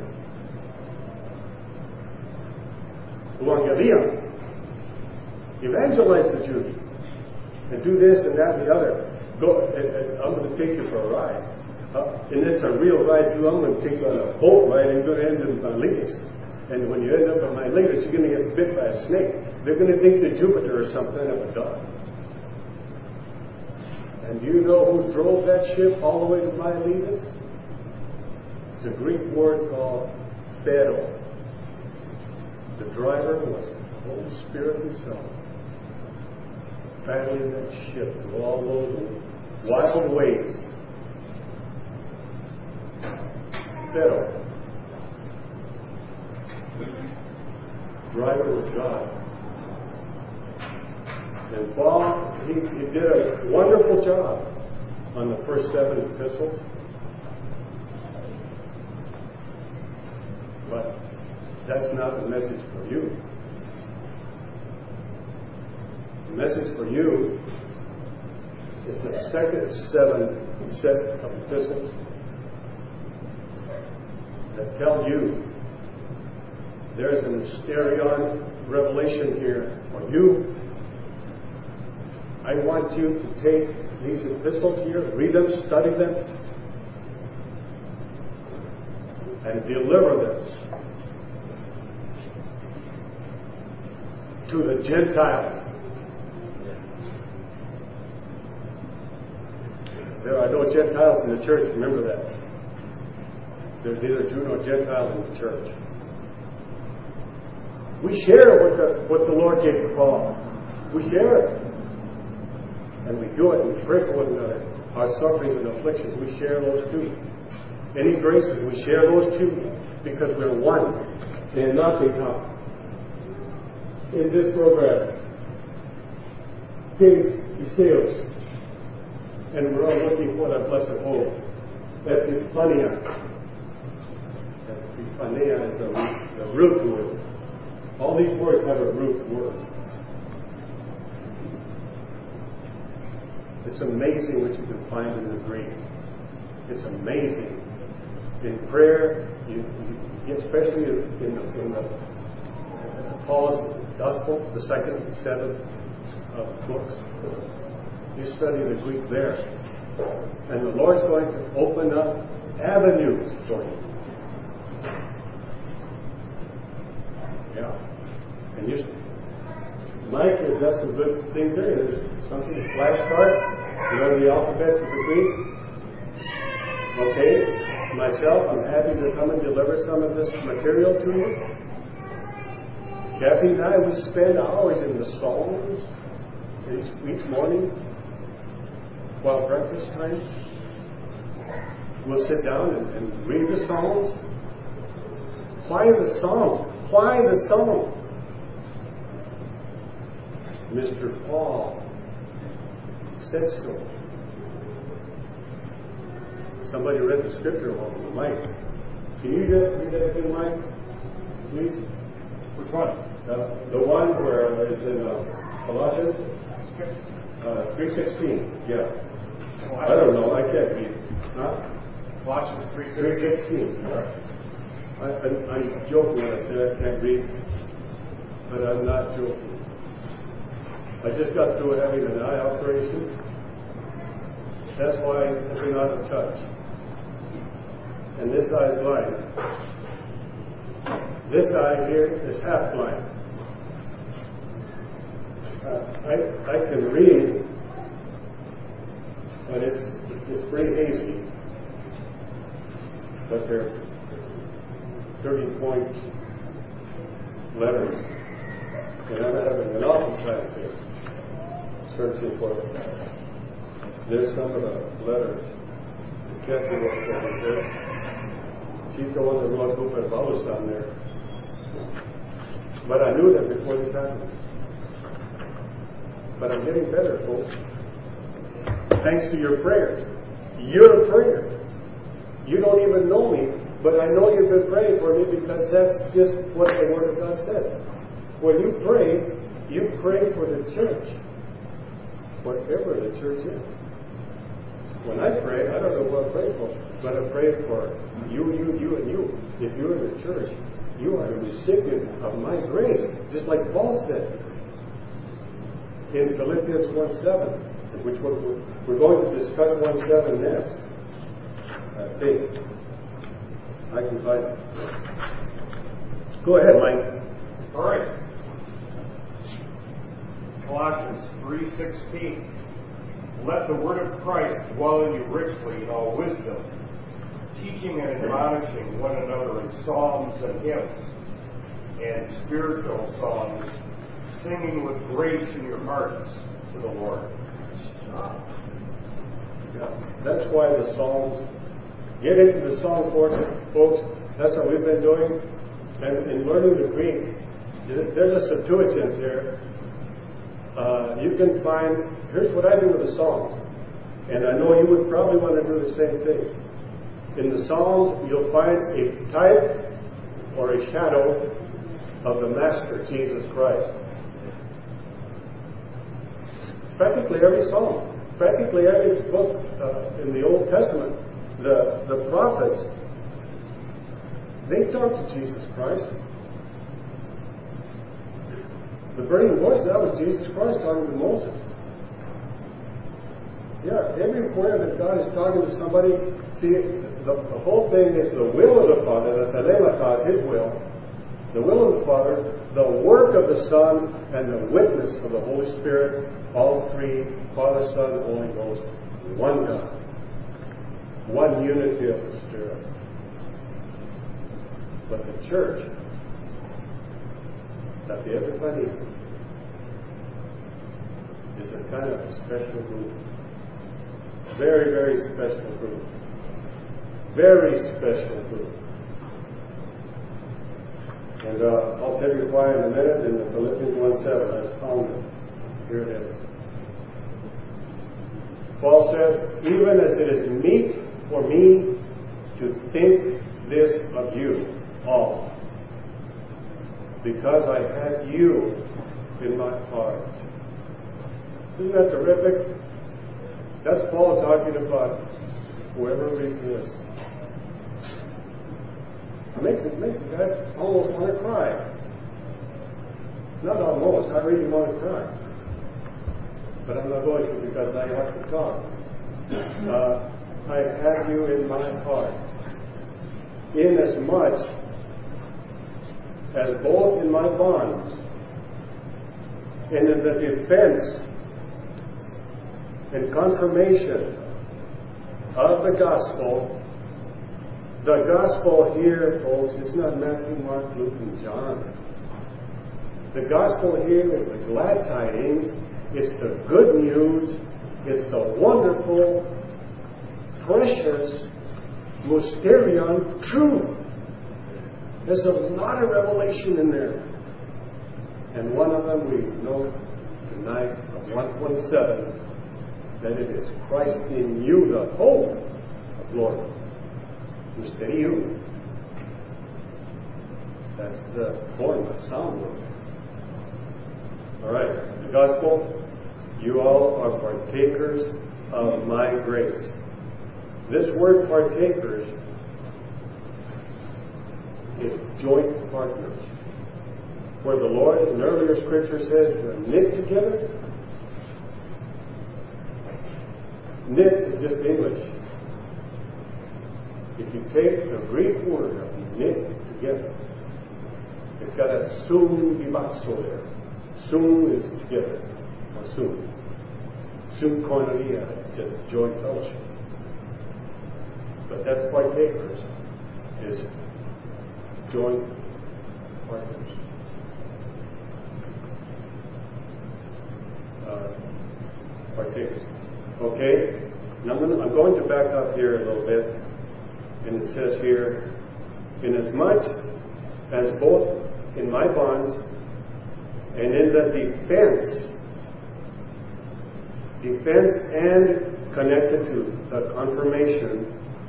Speaker 4: Evangelium. Evangelize the Jews. And do this and that and the other. Go. I'm going to take you for a ride. And it's a real ride too. I'm going to take you on a boat ride and go to end in Miletus. And when you end up at Miletus, you're going to get bit by a snake. They're going to think that Jupiter or something of a dog. And do you know who drove that ship all the way to Miletus? It's a Greek word called Pharaoh. The driver was the Holy Spirit himself, paddling that ship through all those wild waves. Pharaoh. Driver was God. And Paul, he did a wonderful job on the first 7 epistles. But that's not the message for you. The message for you is the second set of epistles that tell you there's an mysterion revelation here for you. I want you to take these epistles here, read them, study them, and deliver them to the Gentiles. There are no Gentiles in the church, remember that. There's neither Jew nor Gentile in the church. We share what the Lord gave to Paul. We share it. And we do it, and we pray for one another. Our sufferings and afflictions, we share those too. Any graces, we share those too. Because we're one and nothing comes. In this program, Kings Pisteos. And we're all looking for that blessed hope. Epiphania. Epiphania is the root word. All these words have a root word. It's amazing what you can find in the Greek. It's amazing. In prayer, especially in the Paul's Gospel, the second and seventh books, you study the Greek there. And the Lord's going to open up avenues for you. Yeah. And Mike has done some good things there. There's something, a flashcard, learn the alphabet of the Greek. Okay. Myself, I'm happy to come and deliver some of this material to you. Kathy and I, we spend hours in the Psalms each morning while breakfast time. We'll sit down and read the Psalms. Apply the Psalms. Apply the Psalms. Mr. Paul said so. Somebody read the scripture along. Mike, can you read that again, Mike? Please.
Speaker 2: Which one?
Speaker 4: The one where it's in Colossians 3:16. Yeah. I don't know. I can't read. Huh?
Speaker 2: Colossians 3:16.
Speaker 4: Right. I'm joking when I say I can't read, but I'm not joking. I just got through having an eye operation. That's why I'm not in touch. And this eye is blind. This eye here is half blind. I can read, but it's pretty hazy. But they're 30-point letters. And I'm having an awful time here searching for it. There's some of the letters. Kathy was over there. She's the one that wrote Open Paulus down there. But I knew that before this happened. But I'm getting better, folks. Thanks to your prayers. Your prayer. You don't even know me, but I know you've been praying for me because that's just what the Word of God said. When you pray for the church, whatever the church is. When I pray, I don't know what I pray for, but I pray for you, and you. If you're in the church, you are a recipient of my grace, just like Paul said in Philippians 1:7, which we're going to discuss 1:7 next. I think I can find it. Go ahead, Mike.
Speaker 2: All right. Colossians 3:16. Let the word of Christ dwell in you richly in all wisdom, teaching and admonishing one another in psalms and hymns and spiritual songs, singing with grace in your hearts to the Lord.
Speaker 4: Yeah, that's why the Psalms, get into the Psalm portion, folks. That's what we've been doing. And in learning the Greek, there's a Septuagint there. You can find, here's what I do with the Psalms. And I know you would probably want to do the same thing. In the Psalms, you'll find a type or a shadow of the Master, Jesus Christ. Practically every psalm, practically every book in the Old Testament, the prophets, they talked to Jesus Christ. The burning bush, that was Jesus Christ talking to Moses. Yeah, everywhere that God is talking to somebody, see, the whole thing is the will of the Father, the telemachos, His will, the will of the Father, the work of the Son, and the witness of the Holy Spirit, all three, Father, Son, Holy Ghost, one God, one unity of the Spirit. But the church, that the everybody is a kind of a special group. Very, very special group. Very special group. And I'll tell you why in a minute in the Philippians 1:7. I found it. Here it is. Paul says, even as it is meet for me to think this of you all, because I have you in my heart. Isn't that terrific? That's Paul talking about whoever reads this. It makes the guy almost want to cry. Not almost, I really want to cry. But I'm not going to because I have to talk. I have you in my heart. Inasmuch as both in my bonds and in the defense and confirmation of the gospel here, folks, it's not Matthew, Mark, Luke, and John. The gospel here is the glad tidings, it's the good news, it's the wonderful, precious, mysterion truth. There's a lot of revelation in there. And one of them we know tonight, of 127, that it is Christ in you, the hope of glory. Mysterium. That's the form, the sound word. Alright, the gospel, you all are partakers of my grace. This word partakers is joint partners. Where the Lord in earlier scripture says you're knit together. Knit is just English. If you take the Greek word of knit together, it's got a sum bibazo there. Sum is together, or sum. Sum koinonia, just joint fellowship. But that's partakers, is joint partners. Partakers. Okay? Now I'm going to back up here a little bit. And it says here, inasmuch as both in my bonds and in the defense and connected to the confirmation,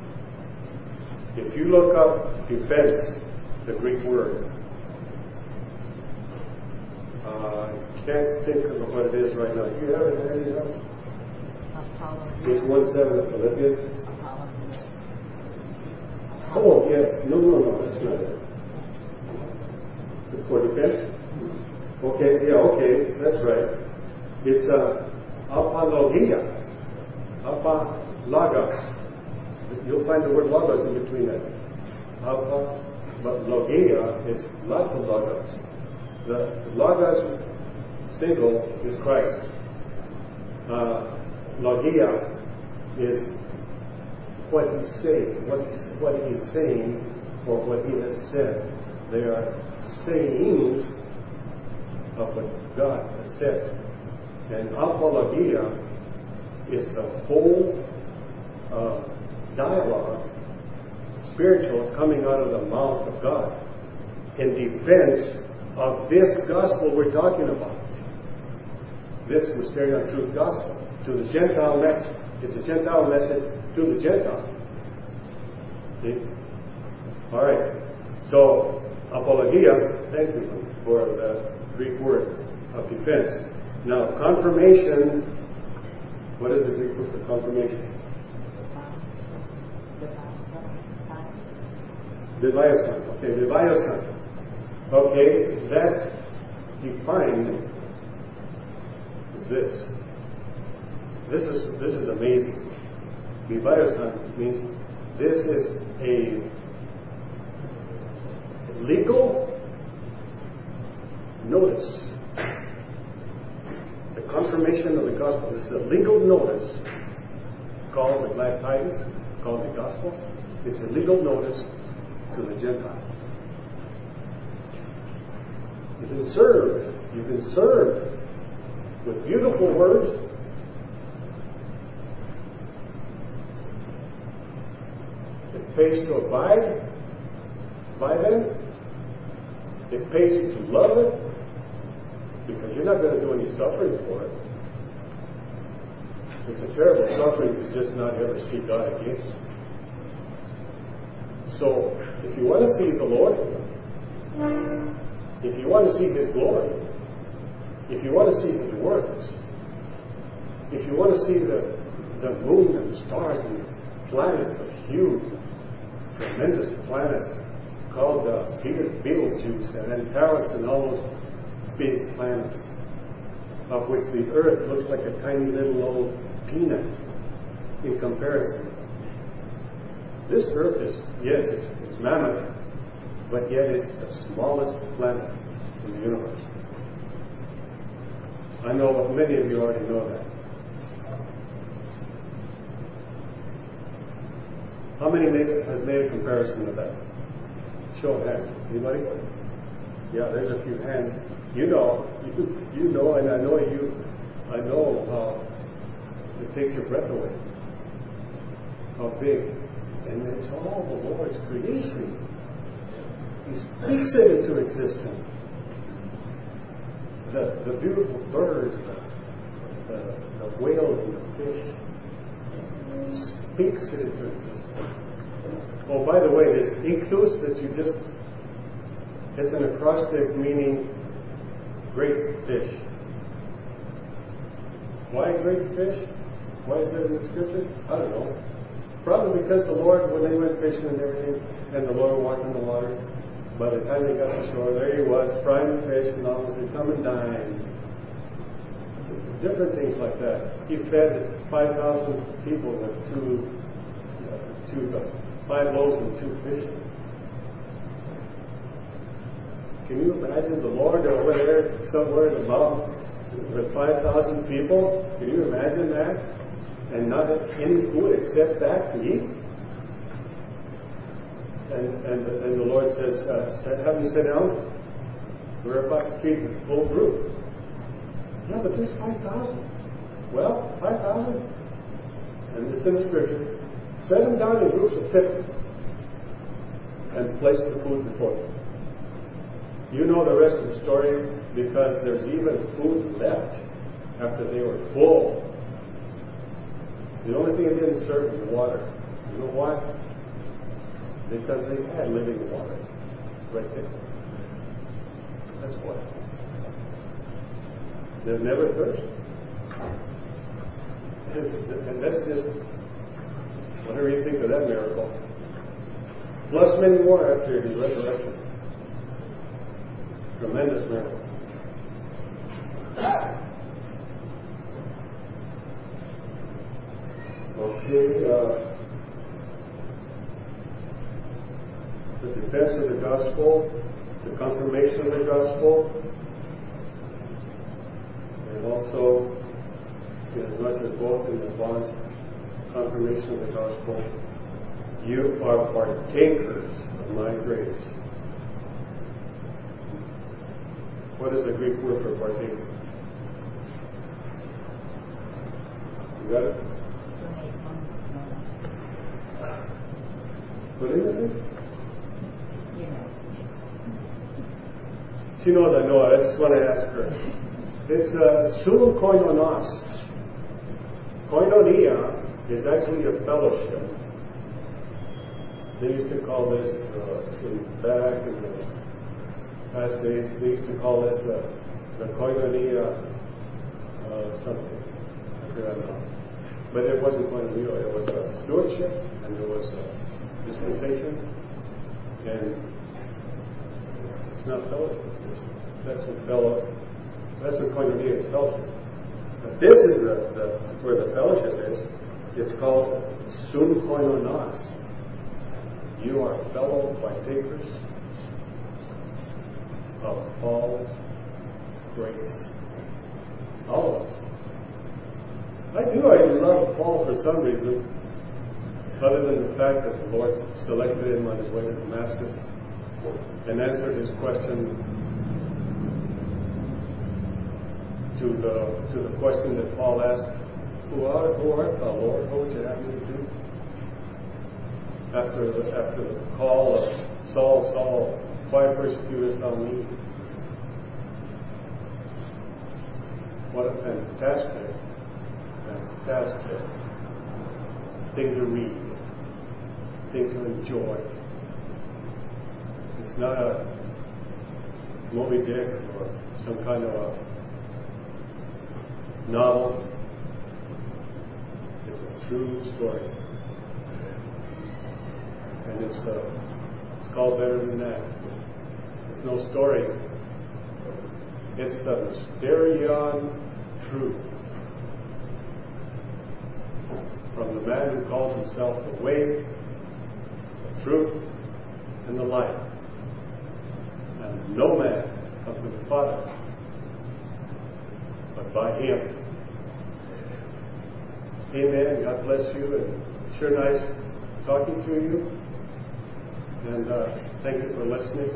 Speaker 4: if you look up defense, the Greek word, I can't think of what it is right now. Do you have it handy up? Page 1:7 of Philippians. Oh, yeah. No, that's not it. For defense? Okay, yeah, okay, that's right. It's apologia. Apologos. You'll find the word logos in between that. But logia is lots of logos. The logos single is Christ. Logia is what he's saying, or what he has said. They are sayings of what God has said. And apologia is the whole dialogue, spiritual, coming out of the mouth of God in defense of this gospel we're talking about. This mysterious truth gospel to the Gentile message. It's a Gentile message to the Gentile. See? All right. So Apologia, thank you for the Greek word of defense. Now, confirmation, what is the Greek word for confirmation? Leviathan. Okay, Leviathan. Okay, that defined is this. This is amazing. Leviathan means this is a legal notice. The confirmation of the gospel. This is a legal notice called the glad tidings, called the gospel. It's a legal notice to the Gentiles. You've been served with beautiful words. It pays to abide by them. It pays you to love it, because you're not going to do any suffering for it. It's a terrible suffering to just not ever see God again. So, if you want to see the Lord, if you want to see His glory, if you want to see His works, if you want to see the moon and the stars and planets of huge, tremendous planets called Betelgeuse and Antares and all those big planets, of which the Earth looks like a tiny little old peanut in comparison. This Earth is, yes, it's mammoth, but yet it's the smallest planet in the universe. I know many of you already know that. How many has made a comparison with that? Show of hands. Anybody? Yeah, there's a few hands. You know, and I know how it takes your breath away. How big. And it's all the Lord's creation. He speaks it into existence. The beautiful birds, the whales and the fish, speaks it into existence. Oh, by the way, this inclus that you just, it's an acrostic meaning great fish. Why great fish? Why is that in the scripture? I don't know. Probably because the Lord, when they went fishing and everything, and the Lord walked in the water, by the time they got to shore, there He was, frying the fish, and almost would come and dine. Different things like that. He fed 5,000 people with 5 loaves and 2 fish. Can you imagine the Lord over there somewhere in the mountain with 5,000 people? Can you imagine that? And not any food except that to eat? And the Lord says, have you sit down? We're about to feed the whole group. Yeah, but there's 5,000. Well, 5,000? And it's in the scripture. Set them down in groups of 50 and place the food before them. You know the rest of the story, because there's even food left after they were full. The only thing it didn't serve was water. You know why? Because they had living water right there. That's why. They'll never thirst. And that's just, whatever you think of that miracle. Plus many more after His resurrection. Tremendous miracle. Okay, the defense of the gospel, the confirmation of the gospel, and also, as much as both in advance confirmation of the gospel, you are partakers of my grace. What is the Greek word for partaker? You got it? What is it? She knows I know it. I just want to ask her. It's sum koinonos. Koinonia is actually a fellowship. They used to call this back in the past days, they used to call it the koinonia something. I forgot now. But it wasn't koinonia, it was stewardship, and there was dispensation, and it's not fellowship. That's what koinonia is, fellowship. But this is where the fellowship is. It's called sun koinonos. You are fellow partakers of Paul's grace. All of us. I love Paul for some reason, other than the fact that the Lord selected him on his way to Damascus and answered his question to the question that Paul asked, who art thou, Lord? What would you have me to do? After the call of Saul, Saul, why persecutest thou me? What a fantastic thing to read, thing to enjoy. It's not a Moby Dick or some kind of a novel. It's a true story. And it's called better than that. It's no story. It's the mysterion truth. From the man who calls himself the way, the truth, and the life. And no man comes to the Father but by him. Amen. God bless you, and sure nice talking to you. And thank you for listening.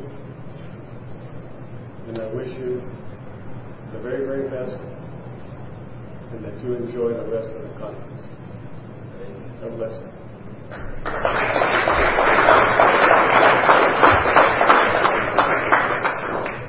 Speaker 4: And I wish you the very, very best, and that you enjoy the rest of the conference. God bless you.